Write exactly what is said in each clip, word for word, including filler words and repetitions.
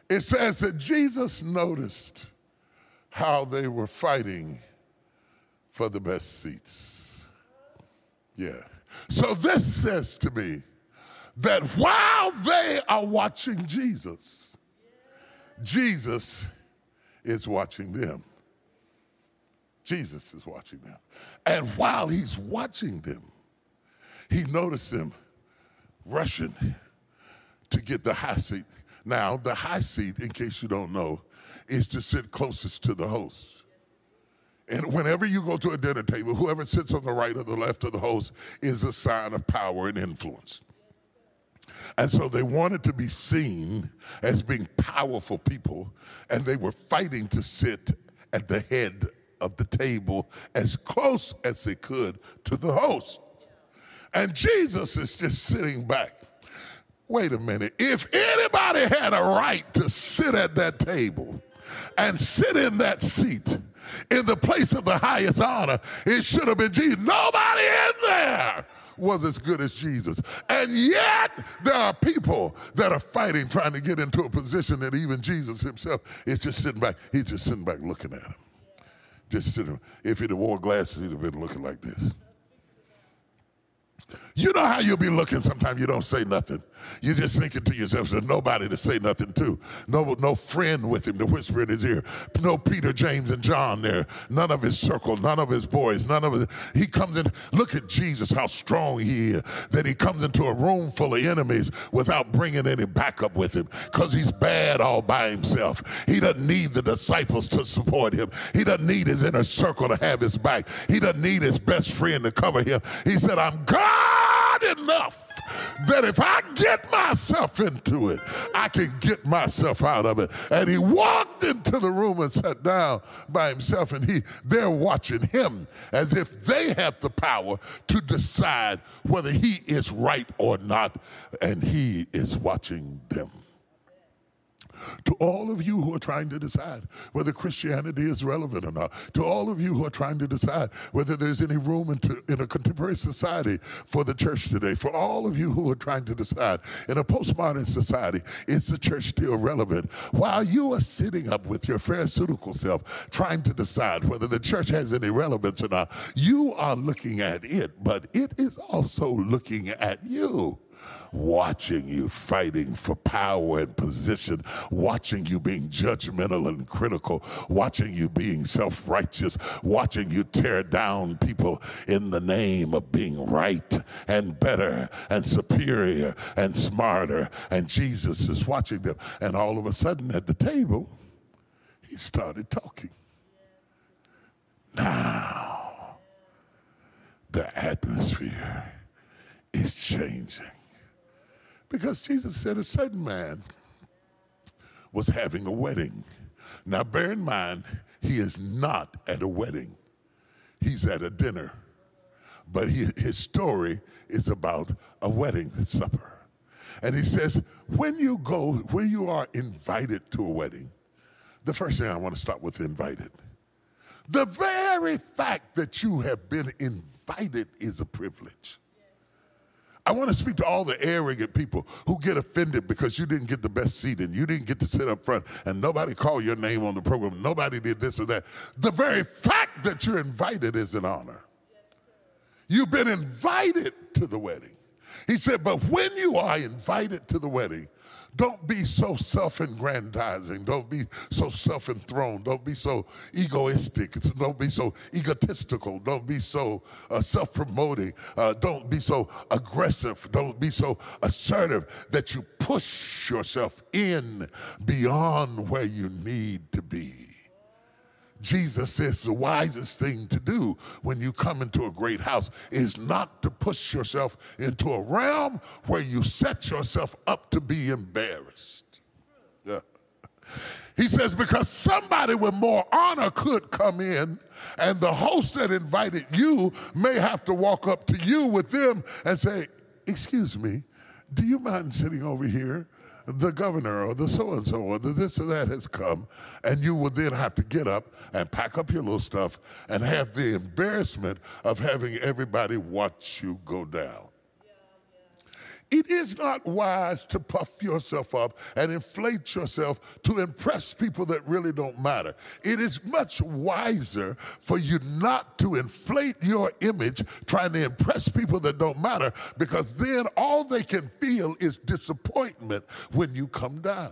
It says that Jesus noticed how they were fighting for the best seats. Yeah. So this says to me that while they are watching Jesus, Jesus is watching them. Jesus is watching them. And while he's watching them, he noticed them rushing to get the high seat. Now, the high seat, in case you don't know, is to sit closest to the host. And whenever you go to a dinner table, whoever sits on the right or the left of the host is a sign of power and influence. And so they wanted to be seen as being powerful people, and they were fighting to sit at the head of the table as close as they could to the host. And Jesus is just sitting back. Wait a minute. If anybody had a right to sit at that table and sit in that seat in the place of the highest honor, it should have been Jesus. Nobody in there was as good as Jesus. And yet there are people that are fighting, trying to get into a position that even Jesus himself is just sitting back. He's just sitting back looking at him. Just sitting. If he'd have wore glasses, he'd have been looking like this. You know how you'll be looking sometimes you don't say nothing. You're just thinking to yourself, there's nobody to say nothing to. No, no friend with him to whisper in his ear. No Peter, James, and John there. None of his circle, none of his boys, none of his. He comes in, look at Jesus, how strong he is, that he comes into a room full of enemies without bringing any backup with him because he's bad all by himself. He doesn't need the disciples to support him. He doesn't need his inner circle to have his back. He doesn't need his best friend to cover him. He said, I'm God enough that if I get myself into it, I can get myself out of it. And he walked into the room and sat down by himself, and he they're watching him as if they have the power to decide whether he is right or not, and he is watching them. To all of you who are trying to decide whether Christianity is relevant or not, to all of you who are trying to decide whether there's any room in, to, in a contemporary society for the church today, for all of you who are trying to decide in a postmodern society, is the church still relevant? While you are sitting up with your pharisaical self trying to decide whether the church has any relevance or not, you are looking at it, but it is also looking at you. Watching you fighting for power and position, watching you being judgmental and critical, watching you being self-righteous, watching you tear down people in the name of being right and better and superior and smarter. And Jesus is watching them. And all of a sudden at the table, he started talking. Now, the atmosphere is changing. Because Jesus said a certain man was having a wedding. Now, bear in mind, he is not at a wedding. He's at a dinner. But he, his story is about a wedding supper. And he says, when you go, when you are invited to a wedding, the first thing I want to start with invited. The very fact that you have been invited is a privilege. I want to speak to all the arrogant people who get offended because you didn't get the best seat and you didn't get to sit up front and nobody called your name on the program. Nobody did this or that. The very fact that you're invited is an honor. You've been invited to the wedding. He said, but when you are invited to the wedding, don't be so self-aggrandizing. Don't be so self-enthroned. Don't be so egoistic. Don't be so egotistical. Don't be so uh, self-promoting. Uh, don't be so aggressive. Don't be so assertive that you push yourself in beyond where you need to be. Jesus says the wisest thing to do when you come into a great house is not to push yourself into a realm where you set yourself up to be embarrassed. Yeah. He says because somebody with more honor could come in and the host that invited you may have to walk up to you with them and say, excuse me, do you mind sitting over here? The governor or the so-and-so or the this or that has come, and you will then have to get up and pack up your little stuff and have the embarrassment of having everybody watch you go down. It is not wise to puff yourself up and inflate yourself to impress people that really don't matter. It is much wiser for you not to inflate your image trying to impress people that don't matter, because then all they can feel is disappointment when you come down.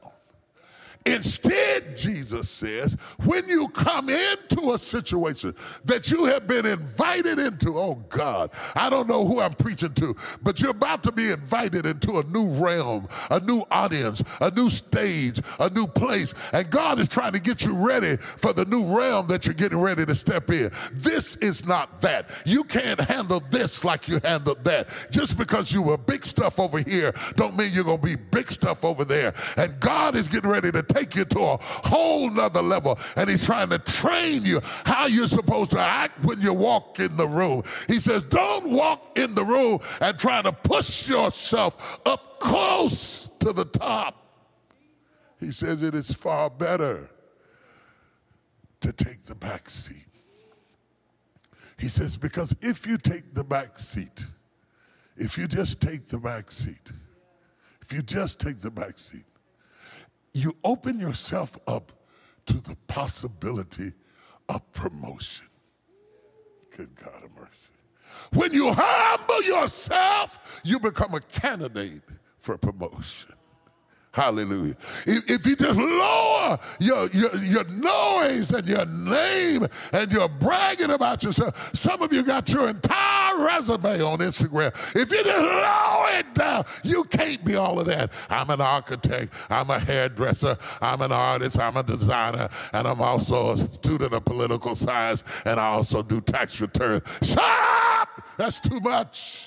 Instead, Jesus says, when you come into a situation that you have been invited into, oh God, I don't know who I'm preaching to, but you're about to be invited into a new realm, a new audience, a new stage, a new place, and God is trying to get you ready for the new realm that you're getting ready to step in. This is not that. You can't handle this like you handled that. Just because you were big stuff over here don't mean you're going to be big stuff over there. And God is getting ready to take you to a whole nother level, and he's trying to train you how you're supposed to act when you walk in the room. He says, don't walk in the room and try to push yourself up close to the top. He says it is far better to take the back seat. He says, because if you take the back seat, if you just take the back seat, if you just take the back seat, you open yourself up to the possibility of promotion. Good God of mercy. When you humble yourself, you become a candidate for promotion. Hallelujah. If, if you just lower your, your, your noise and your name and you're bragging about yourself, some of you got your entire resume on Instagram. If you just lower it down, you can't be all of that. I'm an architect, I'm a hairdresser, I'm an artist, I'm a designer, and I'm also a student of political science, and I also do tax returns. Shut up! That's too much.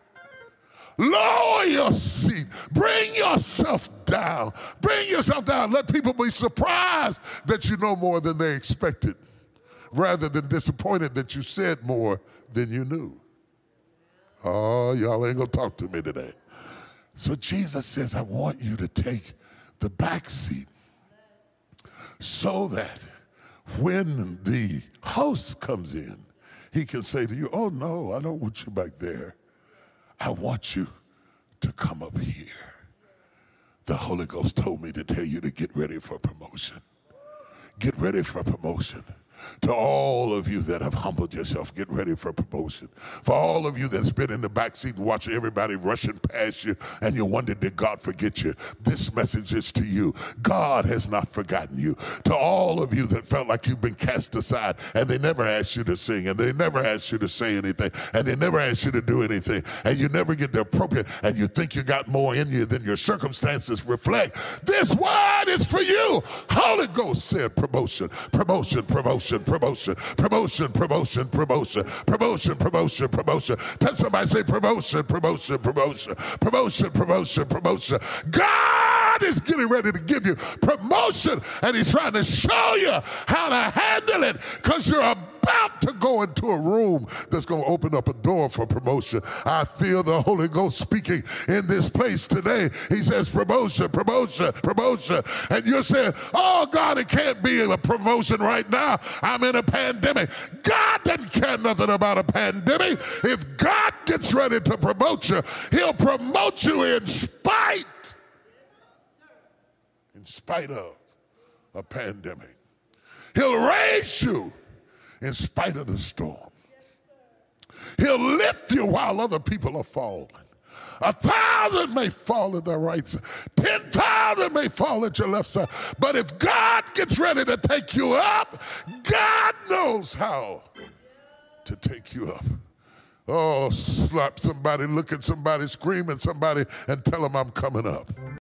Lower your seat. Bring yourself down. Bring yourself down. Let people be surprised that you know more than they expected, rather than disappointed that you said more than you knew. Oh, y'all ain't gonna talk to me today. So Jesus says, I want you to take the back seat so that when the host comes in, he can say to you, oh no, I don't want you back there. I want you to come up here. The Holy Ghost told me to tell you to get ready for promotion. Get ready for promotion. To all of you that have humbled yourself, get ready for promotion. For all of you that's been in the backseat and watching everybody rushing past you and you wonder, did God forget you? This message is to you. God has not forgotten you. To all of you that felt like you've been cast aside and they never asked you to sing and they never asked you to say anything and they never asked you to do anything and you never get the appropriate and you think you got more in you than your circumstances reflect, this word is for you. Holy Ghost said promotion, promotion, promotion. Promotion, promotion, promotion, promotion, promotion, promotion, promotion. Tell somebody, say promotion, promotion, promotion, promotion, promotion, promotion. God is getting ready to give you promotion, and he's trying to show you how to handle it, because you're about to go into a room that's going to open up a door for promotion. I feel the Holy Ghost speaking in this place today. He says promotion, promotion, promotion. And you're saying, oh God, it can't be a promotion right now. I'm in a pandemic. God doesn't care nothing about a pandemic. If God gets ready to promote you, he'll promote you in spite, in spite of a pandemic. He'll raise you in spite of the storm. He'll lift you while other people are falling. A thousand may fall at the right side. Ten thousand may fall at your left side. But if God gets ready to take you up, God knows how to take you up. Oh, slap somebody, look at somebody, scream at somebody, and tell them I'm coming up.